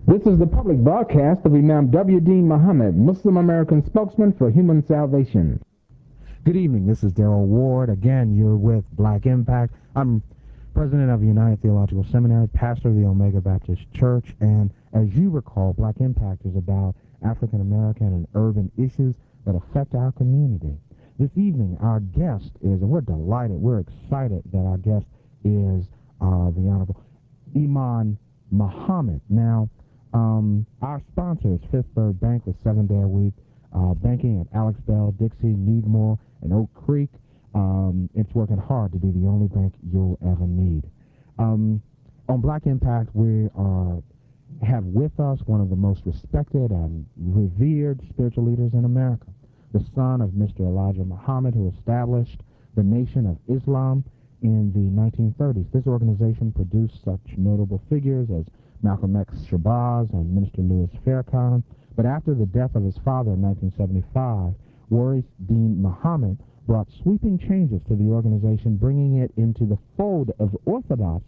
This is the public broadcast of Imam W. Deen Muhammad, Muslim American spokesman for human salvation. Good evening. This is Daryl Ward. Again, you're with Black Impact. I'm president of the United Theological Seminary, pastor of the Omega Baptist Church, and as you recall, Black Impact is about African American and urban issues that affect our community. This evening, our guest is, and we're delighted, we're excited that our guest is the Honorable Iman Muhammad. Now, our sponsor is Fifth Third Bank with 7-day-a-week banking at Alex Bell, Dixie, Needmore, and Oak Creek. It's working hard to be the only bank you'll ever need. On Black Impact, we have with us one of the most respected and revered spiritual leaders in America, the son of Mr. Elijah Muhammad, who established the Nation of Islam in the 1930s. This organization produced such notable figures as Malcolm X Shabazz and Minister Louis Farrakhan. But after the death of his father in 1975, Waris Deen Muhammad brought sweeping changes to the organization, bringing it into the fold of Orthodox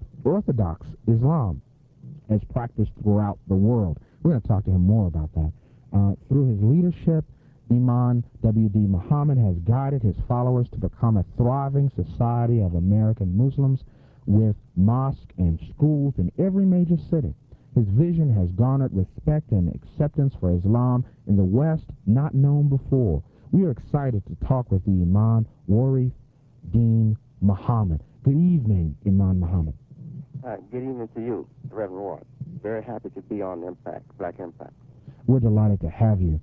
Islam as practiced throughout the world. We're going to talk to him more about that. Through his leadership, Imam W. D. Muhammad has guided his followers to become a thriving society of American Muslims with mosques and schools in every major city. His vision has garnered respect and acceptance for Islam in the West not known before. We are excited to talk with the Imam Waris Deen Muhammad. Good evening, Imam Muhammad. Good evening to you, Reverend Ward. Very happy to be on Impact, Black Impact. We're delighted to have you.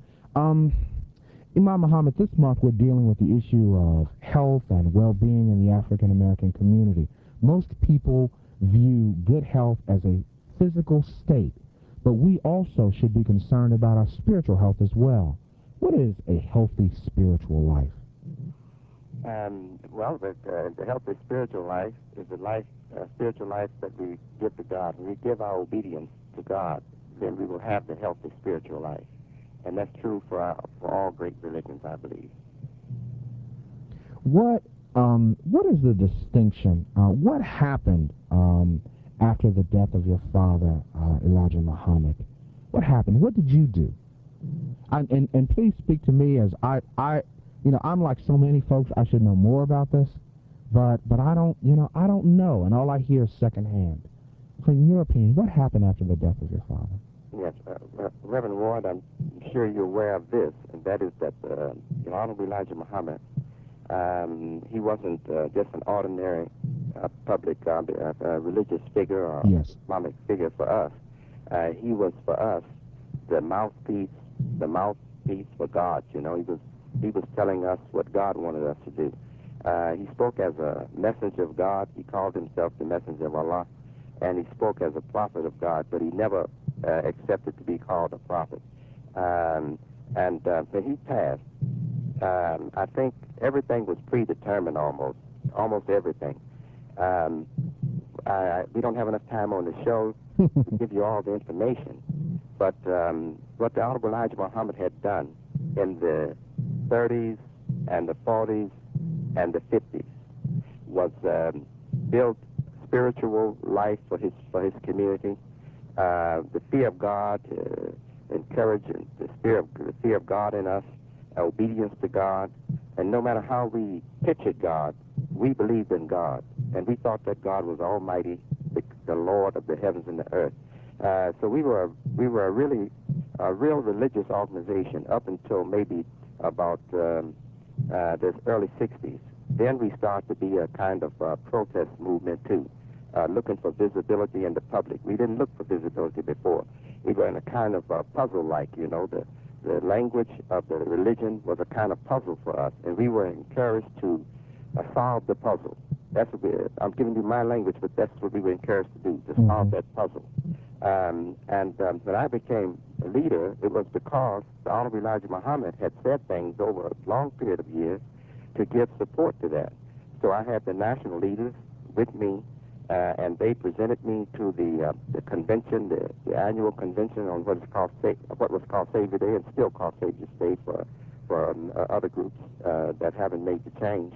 Imam Muhammad, this month we're dealing with the issue of health and well-being in the African American community. Most people view good health as a physical state, but we also should be concerned about our spiritual health as well. What is a healthy spiritual life? The healthy spiritual life is a spiritual life that we give to God. When we give our obedience to God, then we will have the healthy spiritual life. And that's true for all great religions, I believe. What is the distinction? What happened after the death of your father, Elijah Muhammad? What happened? What did you do? And please speak to me as I'm like so many folks. I should know more about this, but I don't know, and all I hear is secondhand. From your opinion, what happened after the death of your father? Yes, Reverend Ward, I'm sure you're aware of this, and that is that the Honorable Elijah Muhammad, he wasn't just an ordinary public religious figure or Islamic figure for us. He was for us the mouthpiece for God. He was telling us what God wanted us to do. He spoke as a messenger of God. He called himself the messenger of Allah, and he spoke as a prophet of God, but he never accepted to be called a prophet. When he passed, I think everything was predetermined almost everything. We don't have enough time on the show to give you all the information, but what the Honorable Elijah Muhammad had done in the 30s and the 40s and the 50s was build spiritual life for his community. The fear of God, encourage the fear of God in us, obedience to God, and no matter how we pictured God, we believed in God, and we thought that God was Almighty, the Lord of the heavens and the earth. So we were a real religious organization up until maybe about the early 60s. Then we started to be a kind of protest movement too, looking for visibility in the public. We didn't look for visibility before. We were in a kind of puzzle-like, the language of the religion was a kind of puzzle for us, and we were encouraged to solve the puzzle. That's what I'm giving you my language, but that's what we were encouraged to do, to solve that puzzle. When I became a leader, it was because the Honorable Elijah Muhammad had said things over a long period of years to give support to that. So I had the national leaders with me, and they presented me to the convention, the annual convention on what was called Savior Day and still called Savior's Day for other groups that haven't made the change.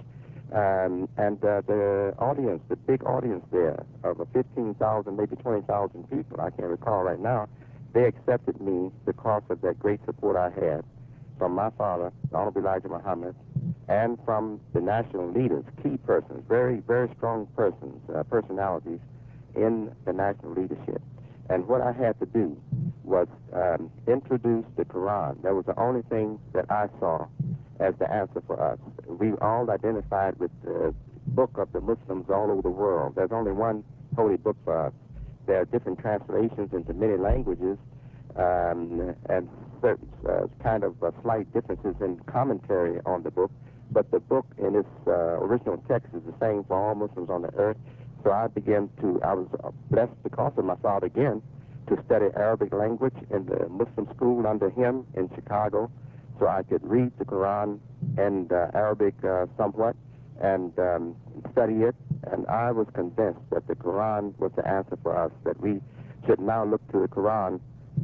The audience, the big audience there of 15,000, maybe 20,000 people, I can't recall right now, they accepted me because of that great support I had from my father, the Honorable Elijah Muhammad, and from the national leaders, key persons, very, very strong persons, personalities in the national leadership. And what I had to do was introduce the Quran. That was the only thing that I saw as the answer for us. We all identified with the book of the Muslims all over the world. There's only one holy book for us. There are different translations into many languages, and certain kind of slight differences in commentary on the book, but the book in its original text is the same for all Muslims on the earth. So I was blessed because of my father again, to study Arabic language in the Muslim school under him in Chicago, so I could read the Quran and Arabic somewhat and study it. And I was convinced that the Quran was the answer for us, that we should now look to the Quran,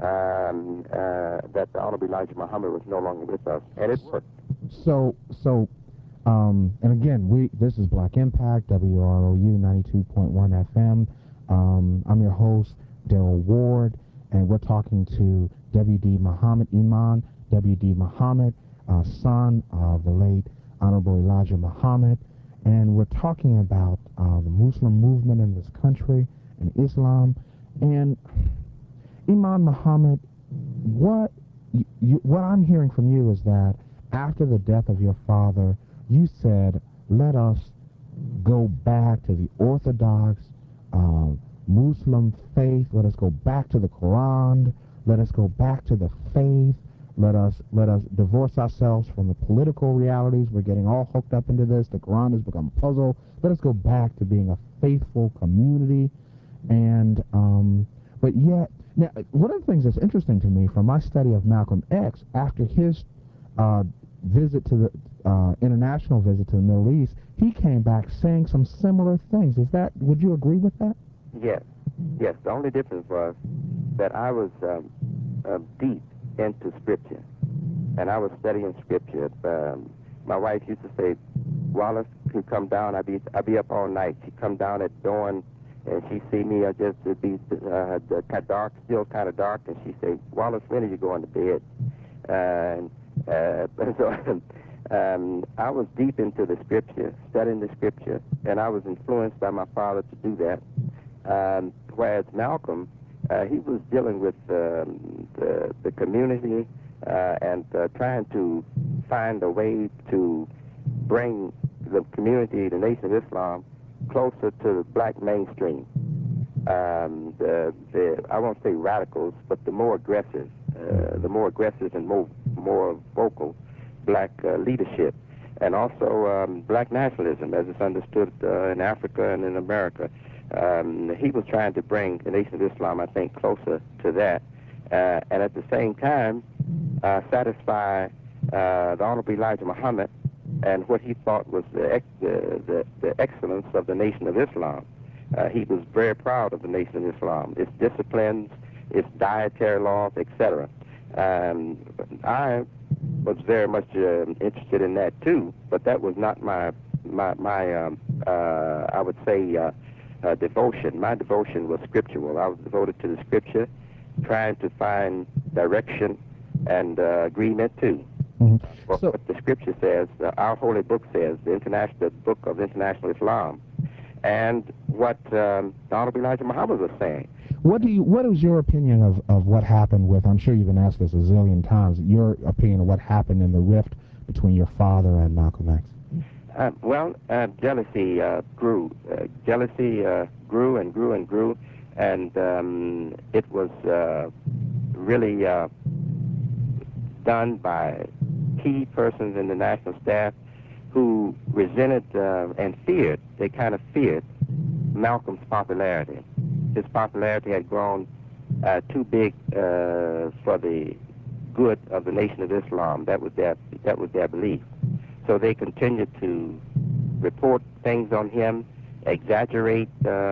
that the Honorable Elijah Muhammad was no longer with us, and it worked. So, and again, this is Black Impact, WROU 92.1 FM. I'm your host, Daryl Ward, and we're talking to W.D. Muhammad Iman, W.D. Muhammad, son of the late Honorable Elijah Muhammad, and we're talking about the Muslim movement in this country and Islam. And Imam Muhammad, what I'm hearing from you is that after the death of your father, you said, let us go back to the Orthodox Muslim faith. Let us go back to the Quran. Let us go back to the faith. Let us divorce ourselves from the political realities. We're getting all hooked up into this. The Quran has become a puzzle. Let us go back to being a faithful community. And but yet, now, one of the things that's interesting to me from my study of Malcolm X, after his visit to the international visit to the Middle East, he came back saying some similar things. Would you agree with that? Yes. The only difference was that I was deep into Scripture, and I was studying Scripture. My wife used to say, Wallace could come down. I'd be up all night. She'd come down at dawn, and she'd see me. It'd be dark, still kind of dark, and she'd say, Wallace, when are you going to bed? So I was deep into the Scripture, studying the Scripture, and I was influenced by my father to do that. Whereas Malcolm, he was dealing with the community and trying to find a way to bring the community, the Nation of Islam, closer to the black mainstream. I won't say radicals, but the more aggressive and more vocal black leadership, and also black nationalism as it's understood in Africa and in America. He was trying to bring the Nation of Islam, I think, closer to that, and at the same time satisfy the Honorable Elijah Muhammad and what he thought was the excellence of the Nation of Islam. He was very proud of the Nation of Islam, its disciplines, its dietary laws, etc. I was very much interested in that too, but that was not my I would say devotion. My devotion was scriptural. I was devoted to the Scripture, trying to find direction and agreement too. Mm-hmm. So, what the Scripture says, our holy book says, the book of International Islam, and what the Honorable Elijah Muhammad was saying. What is your opinion of what happened with, I'm sure you've been asked this a zillion times, your opinion of what happened in the rift between your father and Malcolm X? Jealousy grew. Jealousy grew and grew and grew, and it was really done by key persons in the national staff who resented and feared. They kind of feared Malcolm's popularity. His popularity had grown too big for the good of the Nation of Islam. That was their belief. So they continued to report things on him, exaggerate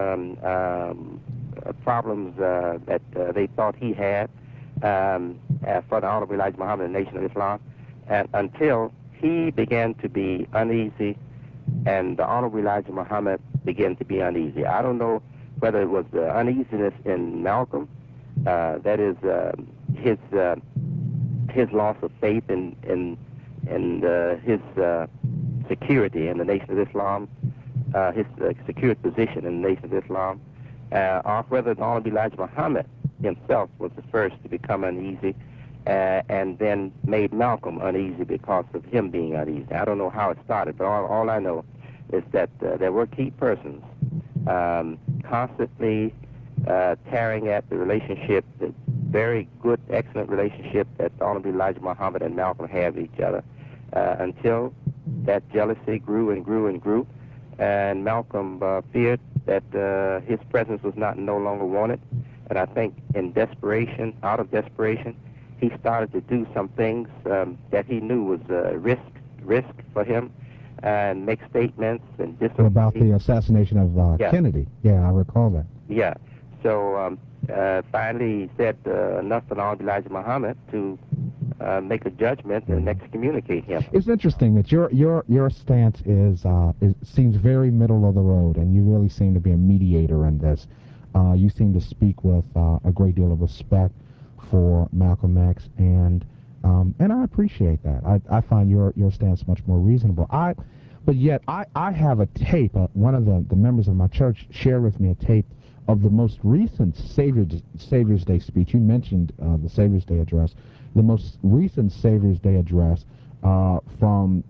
problems that they thought he had for the Honorable Elijah Muhammad and the Nation of Islam, and until he began to be uneasy and the Honorable Elijah Muhammad began to be uneasy. I don't know whether it was the uneasiness in Malcolm That is his loss of faith in his security in the Nation of Islam, his secured position in the Nation of Islam, or whether the Honorable Elijah Muhammad himself was the first to become uneasy, and then made Malcolm uneasy because of him being uneasy. I don't know how it started, but all I know is that there were key persons constantly tearing at the relationship, the very good, excellent relationship that Honorable Elijah Muhammad and Malcolm had with each other, until that jealousy grew and grew and grew, and Malcolm feared that his presence was no longer wanted. And I think in desperation, out of desperation, he started to do some things that he knew was risk for him, and make statements and disobey. About the assassination of Kennedy. Yeah, I recall that. Yeah. So finally he said enough for Honorable Elijah Muhammad to make a judgment and excommunicate him. It's interesting that your stance seems very middle of the road, and you really seem to be a mediator in this. You seem to speak with a great deal of respect for Malcolm X, and I appreciate that. I find your stance much more reasonable. But yet I have a tape. One of the members of my church shared with me a tape of the most recent Savior's Day speech. You mentioned the Savior's Day address. The most recent Savior's Day address from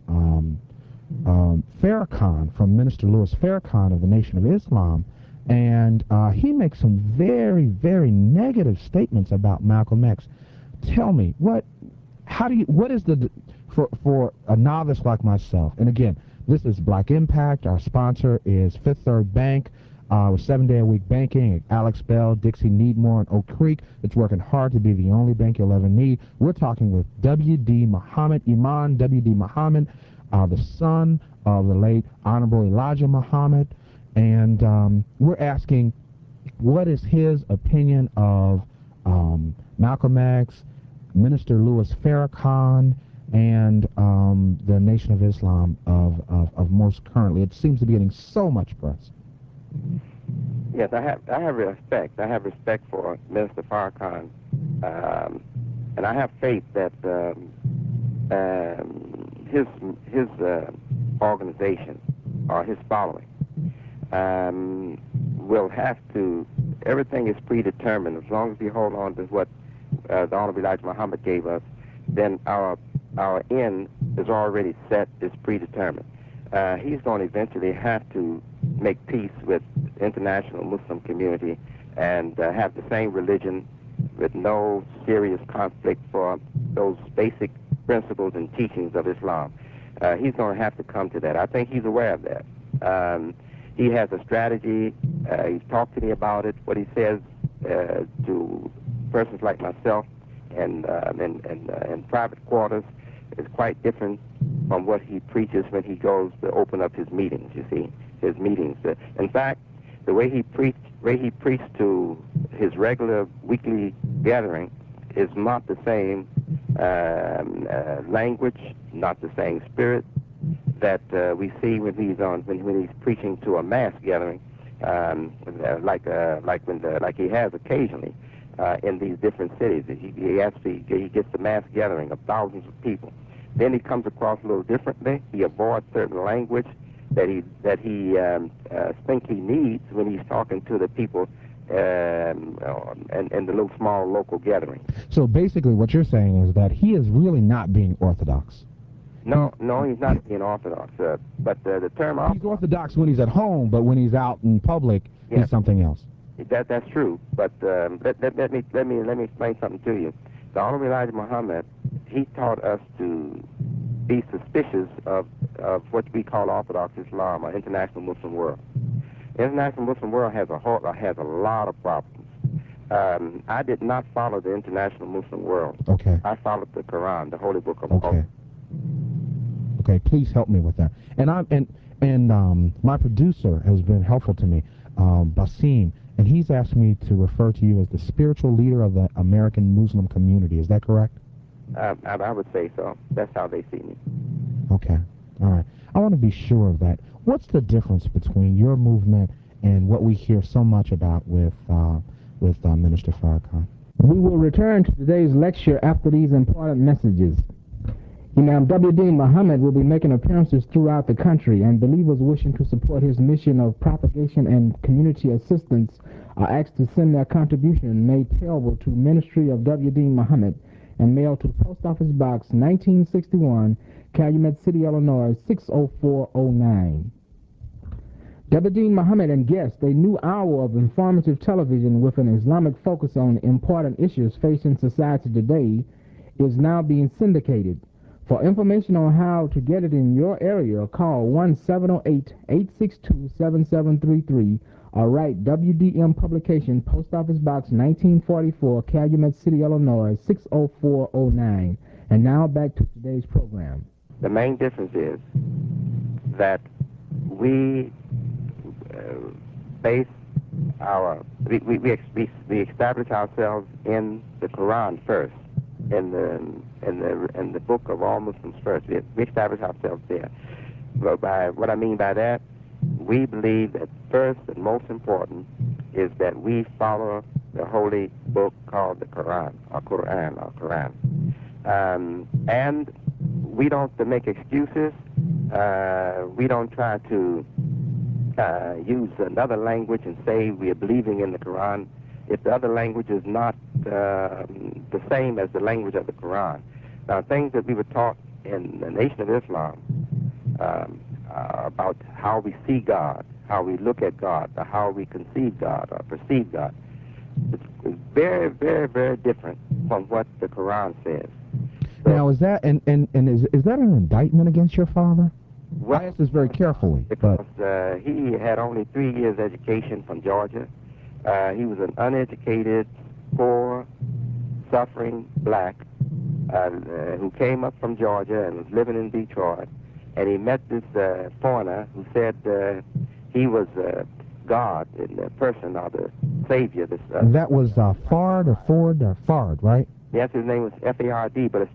Farrakhan, from Minister Louis Farrakhan of the Nation of Islam, and he makes some very, very negative statements about Malcolm X. Tell me, what is the, for a novice like myself, and again, this is Black Impact. Our sponsor is Fifth Third Bank, with 7-day-a-week banking at Alex Bell, Dixie Needmore, and Oak Creek. It's working hard to be the only bank you'll ever need. We're talking with W.D. Muhammad, Imam W.D. Muhammad, the son of the late Honorable Elijah Muhammad, and we're asking, what is his opinion of Malcolm X, Minister Louis Farrakhan, and the Nation of Islam of most currently? It seems to be getting so much press. Yes, I have respect. I have respect for Minister Farrakhan, and I have faith that his organization or his following will have to. Everything is predetermined. As long as we hold on to what the Honorable Elijah Muhammad gave us, then our end is already set. Is predetermined. He's going to eventually have to make peace with the international Muslim community and have the same religion with no serious conflict for those basic principles and teachings of Islam. He's going to have to come to that. I think he's aware of that. He has a strategy. He's talked to me about it. What he says to persons like myself and in private quarters is quite different from what he preaches when he goes to open up his meetings. You see, his meetings. In fact, the way he preached to his regular weekly gathering is not the same language, not the same spirit that we see when he's preaching to a mass gathering, like he has occasionally in these different cities. He gets the mass gathering of thousands of people. Then he comes across a little differently. He avoids certain language that he think he needs when he's talking to the people in the little small local gathering. So basically what you're saying is that he is really not being orthodox. No, he's not being orthodox. But the term he's orthodox when he's at home, but when he's out in public, he's something else. That's true. But let me explain something to you. The Honorable Elijah Muhammad, he taught us to be suspicious of what we call Orthodox Islam or International Muslim World. The International Muslim World has a lot of problems. I did not follow the International Muslim World. Okay. I followed the Quran, the Holy Book of Allah. Okay, please help me with that. And my producer has been helpful to me, Basim, and he's asked me to refer to you as the spiritual leader of the American Muslim community. Is that correct? I would say so. That's how they see me. Okay. All right. I want to be sure of that. What's the difference between your movement and what we hear so much about with with Minister Farrakhan. We will return to today's lecture after these important messages. Imam W. Dean Muhammad will be making appearances throughout the country, and believers wishing to support his mission of propagation and community assistance are asked to send their contribution made payable to Ministry of W. Dean Muhammad and mailed to Post Office Box 1961, Calumet City, Illinois 60409. W. Dean Muhammad and guests, a new hour of informative television with an Islamic focus on important issues facing society today, is now being syndicated. For information on how to get it in your area, call 1-708-862-7733 or write WDM Publication, Post Office Box 1944, Calumet City, Illinois 60409. And now back to today's program. The main difference is that we base we establish ourselves in the Quran first, in the book of all Muslims first. We establish ourselves there. But by what I mean by that, we believe that first and most important is that we follow the holy book called the Quran, or Quran. And we don't make excuses. We don't try to use another language and say we are believing in the Quran if the other language is not the same as the language of the Quran. Now, things that we were taught in the Nation of Islam about how we see God, how we look at God, or how we conceive God or perceive God, it's very, very, very different from what the Quran says. So, now, is that is that an indictment against your father? well, I ask this very carefully. Because he had only 3 years education from Georgia. He was an uneducated, poor, suffering black who came up from Georgia and was living in Detroit. And he met this foreigner who said he was God in the person or the Savior. That was Fard or Ford or Fard, right? Yes, his name was F-A-R-D, but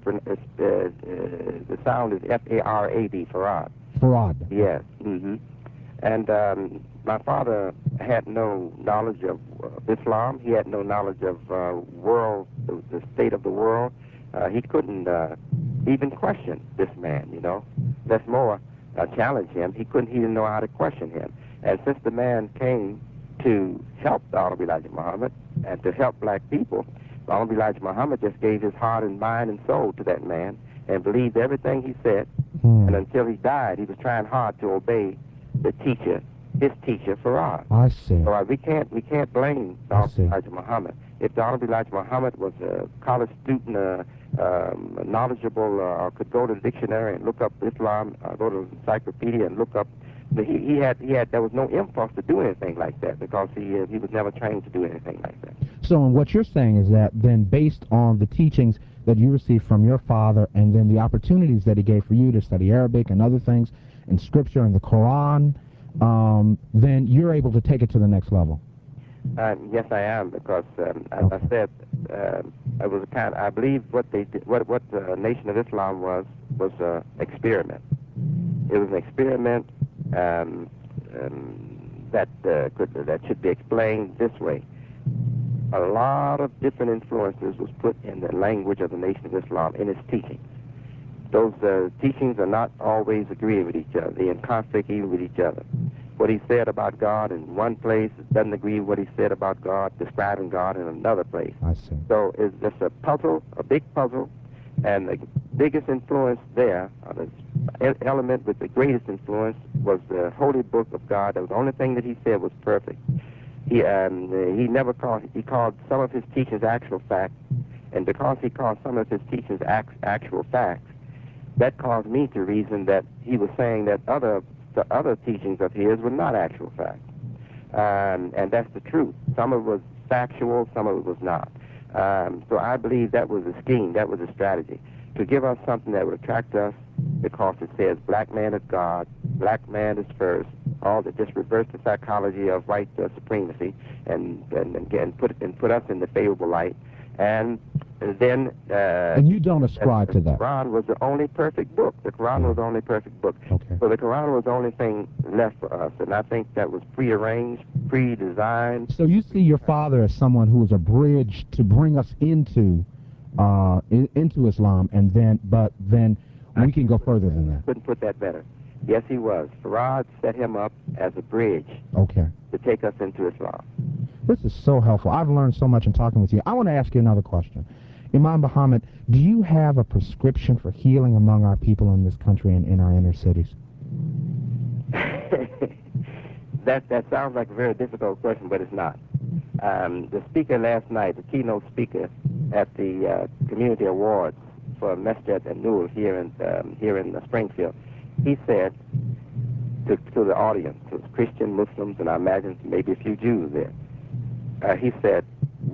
the sound is F-A-R-A-D, Farad. Farad. Yes. Mm-hmm. And my father had no knowledge of Islam. He had no knowledge of the state of the world. He couldn't even question this man, you know. That's more challenge him. He didn't know how to question him. And since the man came to help the Honorable Elijah Muhammad and to help black people, the Honorable Elijah Muhammad just gave his heart and mind and soul to that man and believed everything he said. And until he died, he was trying hard to obey the teacher, his teacher, Farad. I see. So we can't blame the Honorable Elijah Muhammad. If the Honorable Elijah Muhammad was a college student, knowledgeable, or could go to the dictionary and look up Islam, go to the encyclopedia and look up, there was no impulse to do anything like that because he was never trained to do anything like that. So what you're saying is that then based on the teachings that you received from your father and then the opportunities that he gave for you to study Arabic and other things in Scripture and the Quran, then you're able to take it to the next level. Yes, I am, because as I said, it was I believe what they did, what the Nation of Islam was an experiment. It was an experiment that should be explained this way. A lot of different influences was put in the language of the Nation of Islam in its teachings. Those teachings are not always agreeing with each other. They're in conflict even with each other. What he said about God in one place doesn't agree with what he said about God, describing God in another place. I see. So it's just a puzzle, a big puzzle, and the biggest influence there, the element with the greatest influence, was the Holy Book of God. That was the only thing that he said was perfect. He called some of his teachings actual facts, and because he called some of his teachings actual facts, that caused me to reason that he was saying that the other teachings of his were not actual facts. And that's the truth. Some of it was factual, some of it was not. So I believe that was a scheme, that was a strategy, to give us something that would attract us, because it says black man is God, black man is first, all that just reverse the psychology of white supremacy and put us in the favorable light. And then... and you don't ascribe to that? The Quran was the only perfect book. The Quran was the only perfect book. Okay. So the Quran was the only thing left for us, and I think that was prearranged, pre-designed. So you see your father as someone who was a bridge to bring us into Islam, but then we can go further than that. Couldn't put that better. Yes, he was. Farad set him up as a bridge. Okay. To take us into Islam. This is so helpful. I've learned so much in talking with you. I want to ask you another question. Imam Muhammad, do you have a prescription for healing among our people in this country and in our inner cities? That sounds like a very difficult question, but it's not. The speaker last night, the keynote speaker at the Community Awards for Masjid an-Nur here in Springfield, he said to the audience, to Christian, Muslims, and I imagine maybe a few Jews there, he said,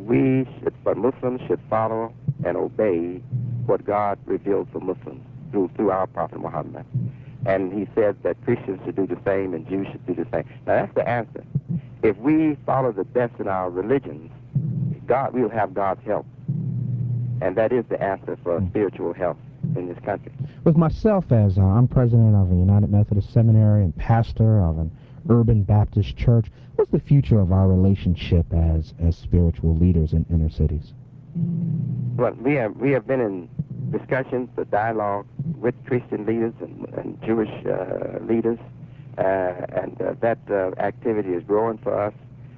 Muslims should follow and obey what God revealed for Muslims through our Prophet Muhammad. And he said that Christians should do the same and Jews should do the same. Now that's the answer. If we follow the best in our religions, we'll have God's help. And that is the answer for spiritual health in this country. With myself, as I'm president of a United Methodist Seminary and pastor of an urban Baptist church, what's the future of our relationship as spiritual leaders in inner cities? Well, we have been in discussions, the dialogue with Christian leaders and Jewish leaders, and that activity is growing for us.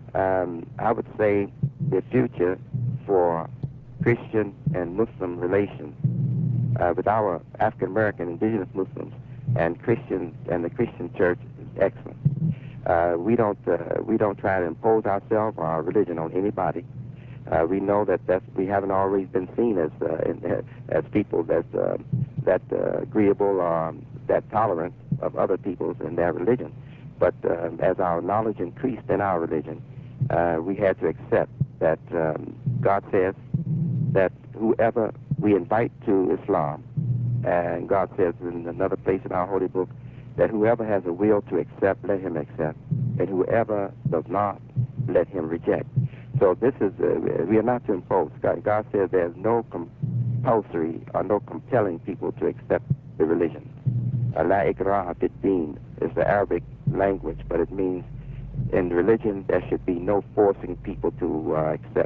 I would say the future for Christian and Muslim relations with our African American indigenous Muslims and Christians and the Christian church is excellent. We don't try to impose ourselves or our religion on anybody. We know that we haven't always been seen as people that agreeable or that tolerant of other peoples in their religion. But as our knowledge increased in our religion, we had to accept that God says that whoever we invite to Islam, and God says in another place in our holy book that whoever has a will to accept, let him accept, and whoever does not, let him reject. So this is, we are not to impose. God says there's no compulsory or no compelling people to accept the religion. La ikraha fid-din is the Arabic language, but it means in religion there should be no forcing people to accept.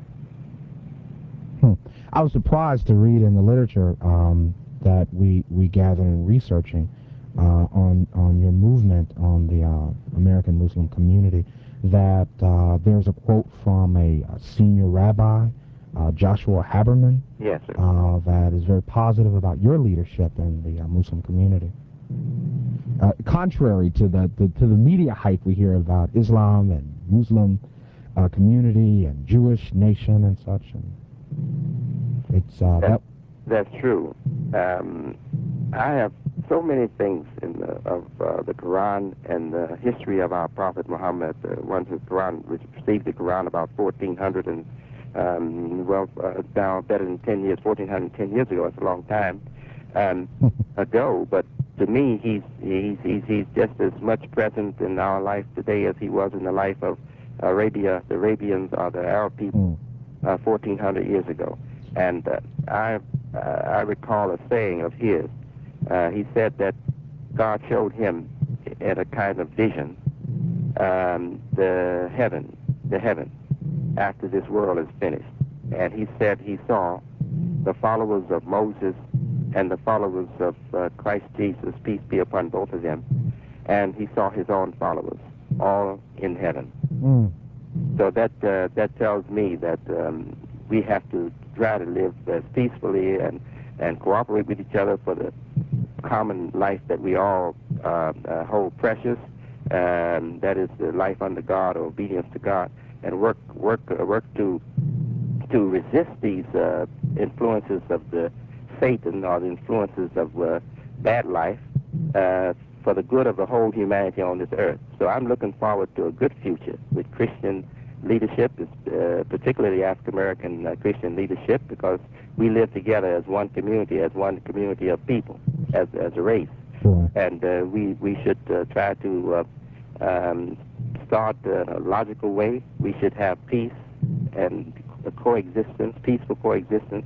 I was surprised to read in the literature that we gathered in researching on your movement on the American Muslim community that there's a quote from a senior rabbi, Joshua Haberman, yes, sir. That is very positive about your leadership in the Muslim community. Contrary to the media hype we hear about Islam and Muslim community and Jewish nation and such, and it's that's true. I have so many things of the Quran and the history of our Prophet Muhammad. The ones who received the Quran about 1400 and now better than 10 years, 1410 years ago. It's a long time ago. But to me, he's just as much present in our life today as he was in the life of Arabia, the Arabians or the Arab people 1400 years ago. And I recall a saying of his. He said that God showed him in a kind of vision the heaven after this world is finished. And he said he saw the followers of Moses and the followers of Christ Jesus, peace be upon both of them, and he saw his own followers all in heaven. So that tells me that we have to try to live as peacefully and cooperate with each other for the common life that we all hold precious, and that is the life under God, obedience to God, and work to resist these influences of the Satan or the influences of bad life for the good of the whole humanity on this earth. So I'm looking forward to a good future with Christian leadership, particularly African American Christian leadership, because we live together as one community of people, as a race. And we should try to start in a logical way. We should have peace and peaceful coexistence,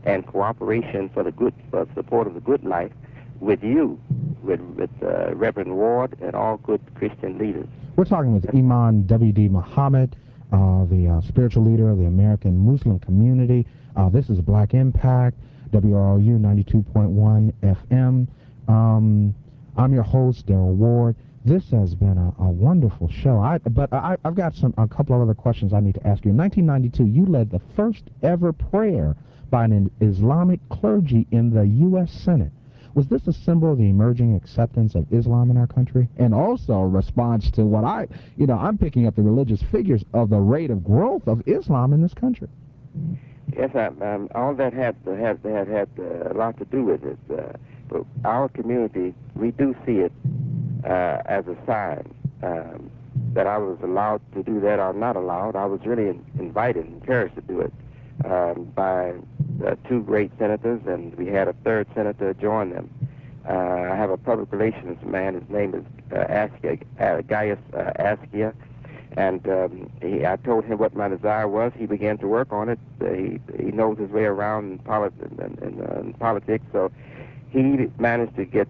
and cooperation for the good, for support of the good life with you, with Reverend Ward and all good Christian leaders. We're talking with Imam W.D. Muhammad, the spiritual leader of the American Muslim community. This is Black Impact, WROU 92.1 FM. I'm your host, Daryl Ward. This has been a wonderful show. I've got a couple of other questions I need to ask you. In 1992, you led the first ever prayer by an Islamic clergy in the U.S. Senate. Was this a symbol of the emerging acceptance of Islam in our country? And also a response to what I'm picking up the religious figures of the rate of growth of Islam in this country. Yes, all that had a lot to do with it. But our community, we do see it as a sign that I was allowed to do that or not allowed. I was really invited, encouraged to do it by two great senators, and we had a third senator join them. I have a public relations man. His name is Gaius Askia, and I told him what my desire was. He began to work on it. He knows his way around in politics, so he managed to get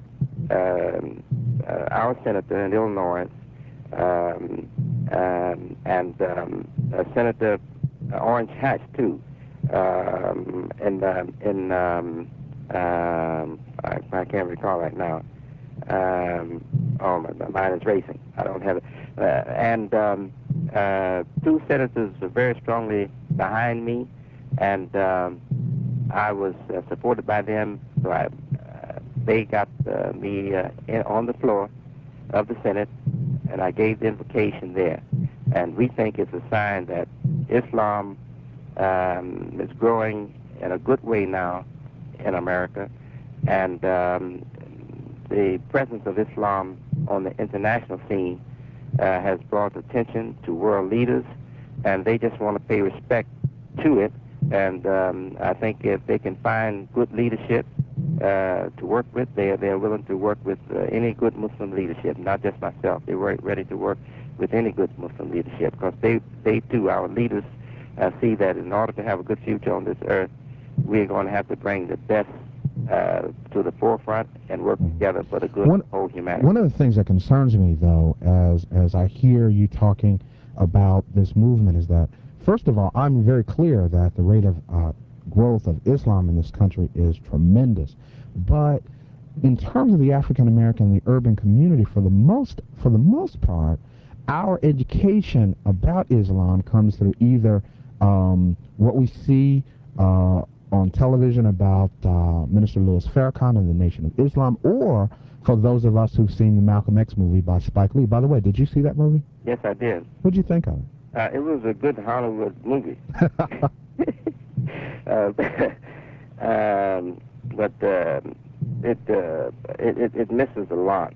our senator in Illinois and Senator Orange Hatch too. I can't recall right now. My mind is racing. I don't have it. Two senators were very strongly behind me, and I was supported by them. So they got me on the floor of the Senate, and I gave the invocation there. And we think it's a sign that Islam is growing in a good way now in America, and the presence of Islam on the international scene has brought attention to world leaders, and they just want to pay respect to it. And I think if they can find good leadership to work with, they're willing to work with any good Muslim leadership, not just myself. They're ready to work with any good Muslim leadership, because they too, our leaders, see that in order to have a good future on this earth, we're going to have to bring the best to the forefront and work together for the good of whole humanity. One of the things that concerns me, though, as I hear you talking about this movement, is that, first of all, I'm very clear that the rate of growth of Islam in this country is tremendous. But in terms of the African American and the urban community, for the most part, our education about Islam comes through either what we see on television about Minister Louis Farrakhan and the Nation of Islam, or for those of us who've seen the Malcolm X movie by Spike Lee. By the way, did you see that movie? Yes, I did. What did you think of it? It was a good Hollywood movie. But it misses a lot.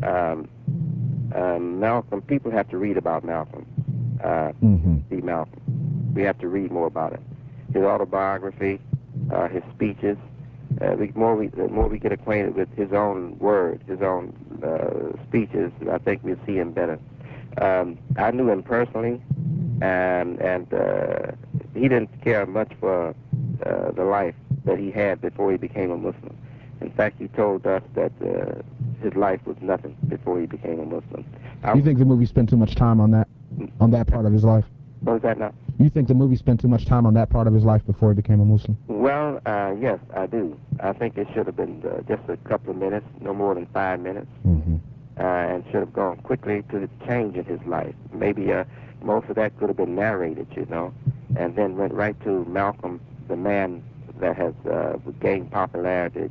Malcolm, people have to read about Malcolm. See Malcolm. We have to read more about it. His autobiography, his speeches. The more we get acquainted with his own words, his own speeches, I think we'll see him better. I knew him personally, and he didn't care much for the life that he had before he became a Muslim. In fact, he told us that his life was nothing before he became a Muslim. You think the movie spent too much time on that part of his life? What was that now? You think the movie spent too much time on that part of his life before he became a Muslim? Well, yes, I do. I think it should have been just a couple of minutes, no more than 5 minutes, and should have gone quickly to the change in his life. Maybe most of that could have been narrated, and then went right to Malcolm, the man that has gained popularity,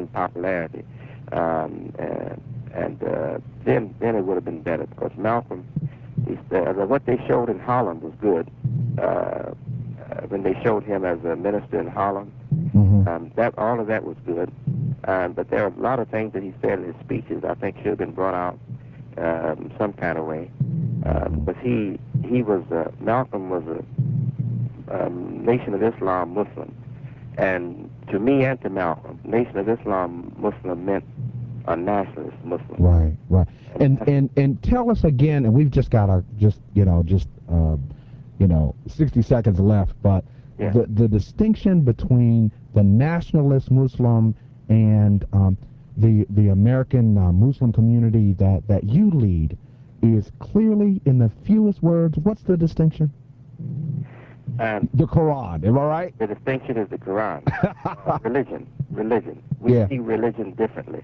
and then it would have been better, because Malcolm, what they showed in Holland was good. When they showed him as a minister in Holland, all of that was good. But there are a lot of things that he said in his speeches I think should have been brought out some kind of way. But Malcolm was a Nation of Islam Muslim. And to me and to Malcolm, Nation of Islam Muslim meant a nationalist Muslim. Right. And tell us again, and we've just got 60 seconds left, but Yeah. the distinction between the nationalist Muslim and the American Muslim community that you lead is clearly, in the fewest words, what's the distinction? The Quran, am I right? The distinction is the Quran. Religion. We see religion differently.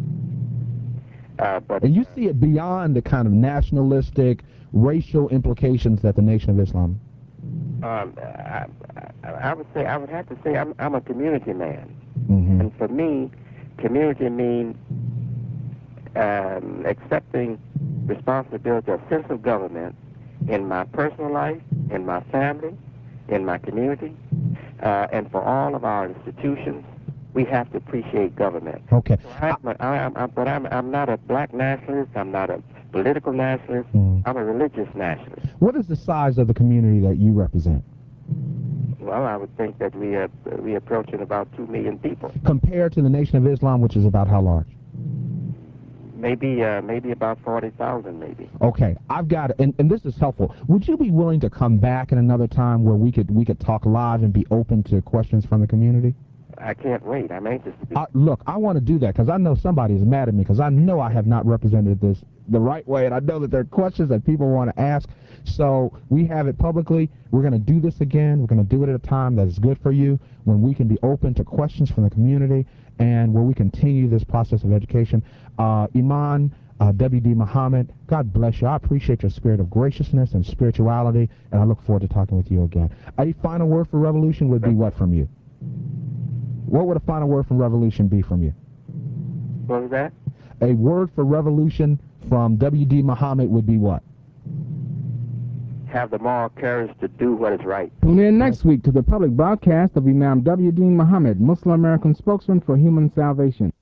And you see it beyond the kind of nationalistic, racial implications that the Nation of Islam. I would have to say I'm a community man, Mm-hmm. and for me, community means accepting responsibility, a sense of government in my personal life, in my family, in my community, and for all of our institutions. We have to appreciate government. Okay. So I'm not a black nationalist. I'm not a political nationalist. Mm. I'm a religious nationalist. What is the size of the community that you represent? Well, I would think that we approaching about 2 million people. Compared to the Nation of Islam, which is about how large? Maybe about 40,000, maybe. Okay, I've got it, and this is helpful. Would you be willing to come back at another time where we could talk live and be open to questions from the community? I can't wait. I'm anxious to be. Look, I want to do that because I know somebody is mad at me because I know I have not represented this the right way, and I know that there are questions that people want to ask. So we have it publicly. We're going to do this again. We're going to do it at a time that is good for you, when we can be open to questions from the community and where we continue this process of education. Iman W.D. Muhammad, God bless you. I appreciate your spirit of graciousness and spirituality, and I look forward to talking with you again. A final word for Revolution would be what from you? What would a final word from Revolution be from you? What was that? A word for Revolution from W.D. Muhammad would be what? Have the moral courage to do what is right. Tune in next week to the public broadcast of Imam W.D. Muhammad, Muslim American spokesman for human salvation.